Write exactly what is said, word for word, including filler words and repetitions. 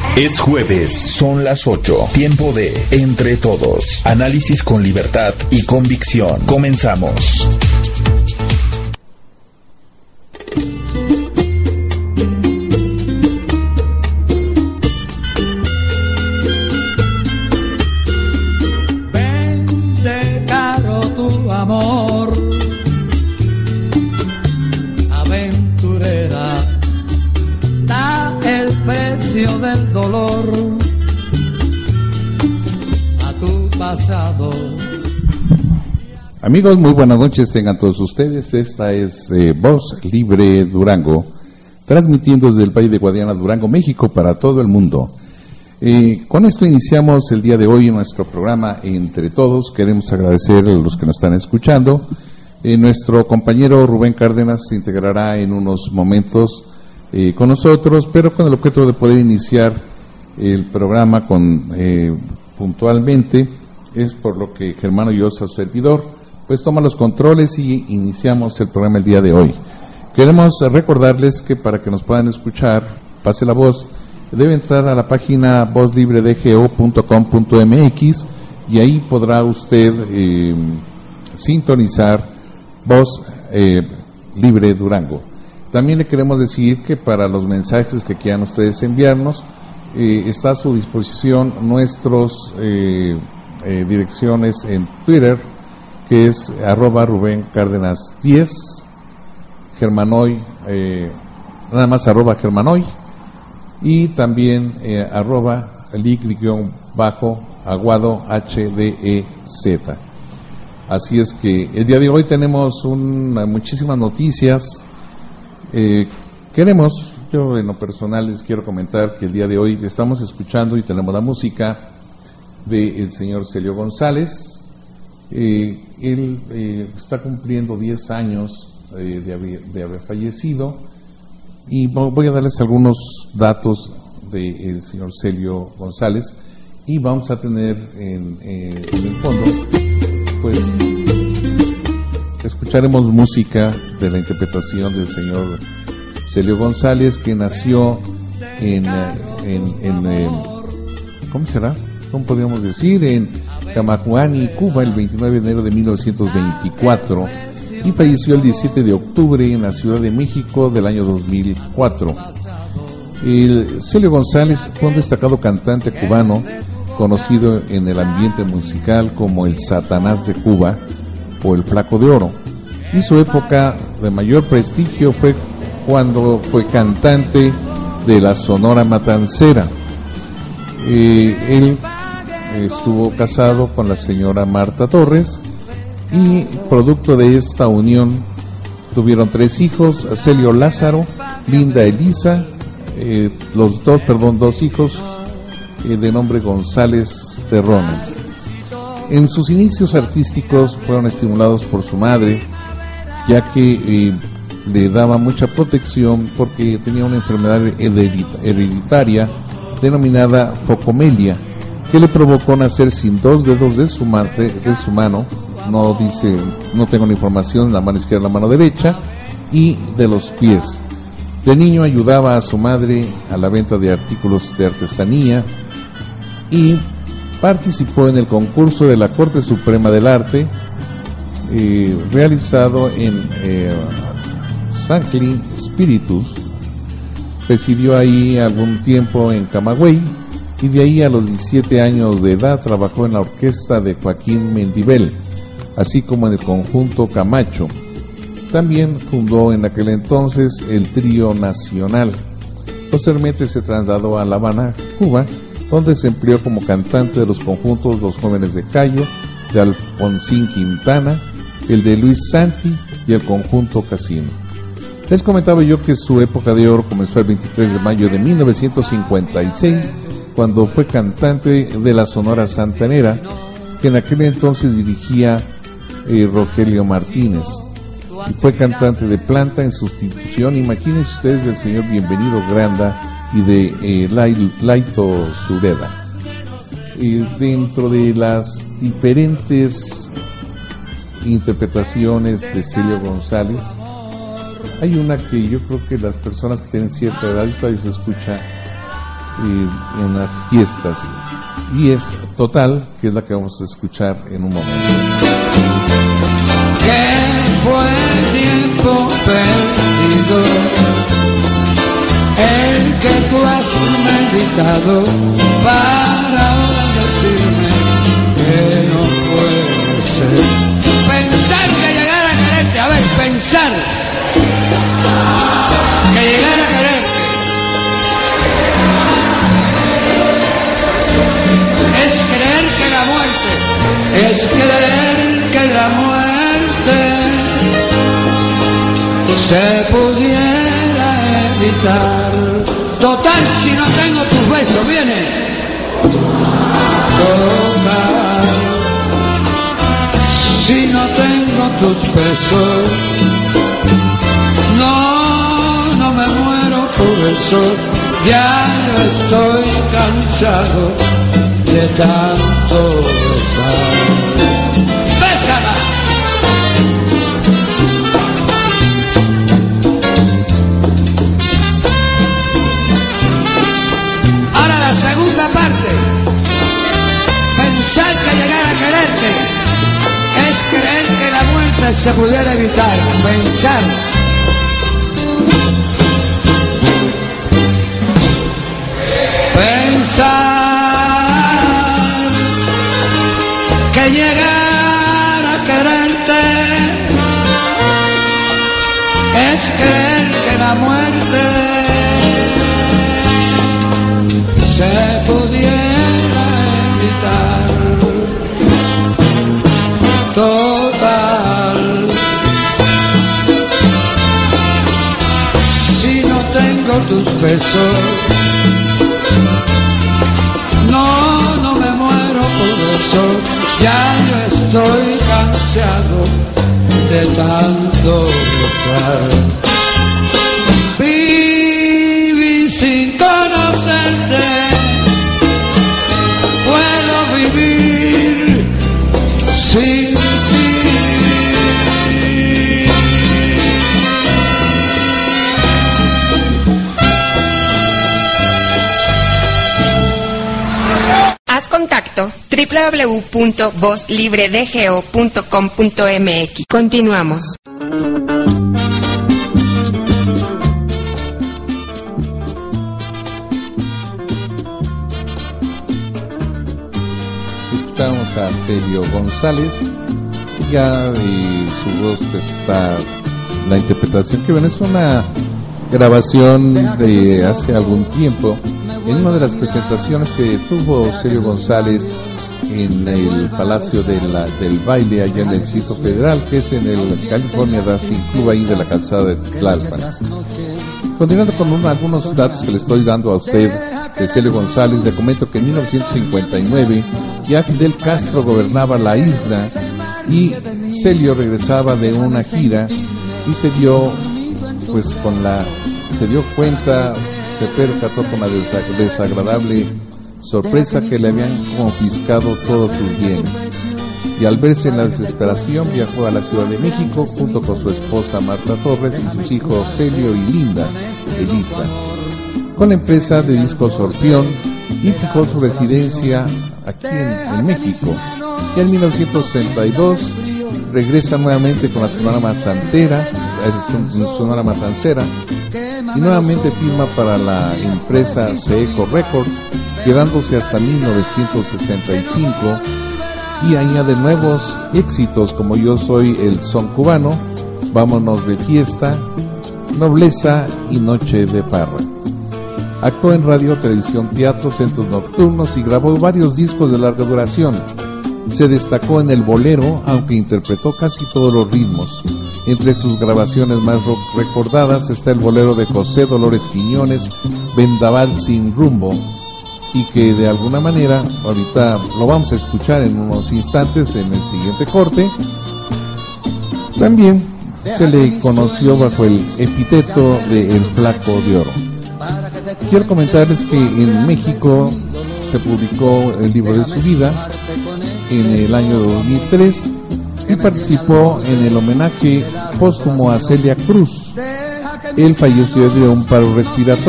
Es jueves, son las ocho. Tiempo de Entre Todos. Análisis con libertad y convicción. Comenzamos. Vende caro tu amor, aventurera, da el precio del dolor a tu pasado. Amigos, muy buenas noches tengan todos ustedes. Esta es eh, Voz Libre Durango, transmitiendo desde el Valle de Guadiana, Durango, México, para todo el mundo. Eh, con esto iniciamos el día de hoy nuestro programa Entre Todos. Queremos agradecer a los que nos están escuchando. Eh, nuestro compañero Rubén Cárdenas se integrará en unos momentos eh, con nosotros, pero con el objeto de poder iniciar el programa con eh, puntualmente. Es por lo que Germán Ollosa, su servidor, pues toma los controles y iniciamos el programa el día de hoy. Queremos recordarles que para que nos puedan escuchar, pase la voz, debe entrar a la página voz libre d g o punto com punto m x y ahí podrá usted eh, sintonizar Voz eh, Libre Durango. También le queremos decir que para los mensajes que quieran ustedes enviarnos, eh, está a su disposición nuestros eh, eh, direcciones en Twitter, que es arroba Rubén Cárdenas diez, Germanoy, eh, nada más arroba Germanoy, y también eh, arroba lig-aguado H D E Z. Así es que el día de hoy tenemos una, muchísimas noticias. Eh, queremos, yo en lo personal les quiero comentar que el día de hoy estamos escuchando y tenemos la música del señor Celio González. Eh, él eh, está cumpliendo diez años eh, de, haber, de haber fallecido, y voy a darles algunos datos del señor Celio González, y vamos a tener en, eh, en el fondo, pues escucharemos música de la interpretación del señor Celio González, que nació en, en, en, en ¿cómo será? ¿Cómo podríamos decir? En Camacuani, Cuba, el veintinueve de enero de mil novecientos veinticuatro, y falleció el diecisiete de octubre en la Ciudad de México del año dos mil cuatro. El Celio González fue un destacado cantante cubano, conocido en el ambiente musical como el Satanás de Cuba o el Flaco de Oro, y su época de mayor prestigio fue cuando fue cantante de la Sonora Matancera. Eh, él estuvo casado con la señora Marta Torres, y producto de esta unión tuvieron tres hijos: Celio Lázaro, Linda Elisa, eh, los dos, perdón, dos hijos eh, de nombre González Terrones. En sus inicios artísticos fueron estimulados por su madre, ya que eh, le daba mucha protección porque tenía una enfermedad hereditaria denominada focomelia, que le provocó nacer sin dos dedos de su, madre, de su mano. No dice, no tengo la información, la mano izquierda, la mano derecha, y de los pies. De niño ayudaba a su madre a la venta de artículos de artesanía y participó en el concurso de la Corte Suprema del Arte eh, realizado en eh, Sancti Spiritus. Residió ahí algún tiempo en Camagüey, y de ahí a los diecisiete años de edad trabajó en la orquesta de Joaquín Mendibel, así como en el conjunto Camacho. También fundó en aquel entonces el Trío Nacional. Posteriormente se trasladó a La Habana, Cuba, donde se empleó como cantante de los conjuntos Los Jóvenes de Cayo, de Alfonsín Quintana, el de Luis Santi y el conjunto Casino. Les comentaba yo que su época de oro comenzó el veintitrés de mayo de mil novecientos cincuenta y seis, cuando fue cantante de la Sonora Santanera, que en aquel entonces dirigía eh, Rogelio Martínez, y fue cantante de planta en sustitución, imagínense ustedes, del señor Bienvenido Granda y de eh, Laito Sureda. Y dentro de las diferentes interpretaciones de Celio González, hay una que yo creo que las personas que tienen cierta edad, y todavía se escucha eh, en las fiestas. Y es Total, que es la que vamos a escuchar en un momento. Que fue tiempo perdido el que tú has meditado para ahora decirme que no puede ser. Pensar que llegar a quererte, a ver, pensar que llegar a quererte es creer que la muerte, es creer que la muerte se pudiera evitar. Total, si no tengo tus besos, viene. Total, si no tengo tus besos, no, no me muero por eso. Ya yo estoy cansado de tanto besar. ¡Bésala! Ahora la segunda parte. Pensar que llegar a quererte es creer que la muerte se pudiera evitar. Pensar. Pensar que llegar a quererte es creer que la muerte se pudiera evitar. Total, si no tengo tus besos, no, no me muero por eso. Ya yo estoy cansado de tanto besar. Viví sin conocerte, puedo vivir sin ti. Haz contacto doble u doble u doble u punto voz libre d g o punto com punto m x. Continuamos. Escuchamos a Celio González, ya y su voz está la interpretación que ven, es una grabación de hace algún tiempo en una de las presentaciones que tuvo Celio González en el Palacio de la, del Baile allá en el Distrito Federal, que es en el California Racing Club ahí de la calzada de Tlalpan. Continuando con un, algunos datos que le estoy dando a usted de Celio González, le comento que en mil novecientos cincuenta y nueve ya Fidel Castro gobernaba la isla y Celio regresaba de una gira y se dio pues con la se dio cuenta, se percató con la desagradable sorpresa que le habían confiscado todos sus bienes, y al verse en la desesperación viajó a la Ciudad de México junto con su esposa Marta Torres y sus hijos Celio y Linda Elisa, con la empresa de discos Sorpión, y fijó su residencia aquí en, en México. Y en mil novecientos treinta y dos regresa nuevamente con la Sonora Matancera, es Sonora Matancera, y nuevamente firma para la empresa Seco Records, quedándose hasta mil novecientos sesenta y cinco, y añade nuevos éxitos como Yo Soy el Son Cubano, Vámonos de Fiesta, Nobleza y Noche de Parra. Actuó en radio, televisión, teatro, centros nocturnos y grabó varios discos de larga duración. Se destacó en el bolero, aunque interpretó casi todos los ritmos. Entre sus grabaciones más rock recordadas está el bolero de José Dolores Quiñones, Vendaval sin rumbo, y que de alguna manera, ahorita lo vamos a escuchar en unos instantes en el siguiente corte. También se le conoció bajo el epíteto de El Flaco de Oro. Quiero comentarles que en México se publicó el libro de su vida en el año dos mil tres y participó en el homenaje póstumo a Celia Cruz. Él falleció de un paro respiratorio.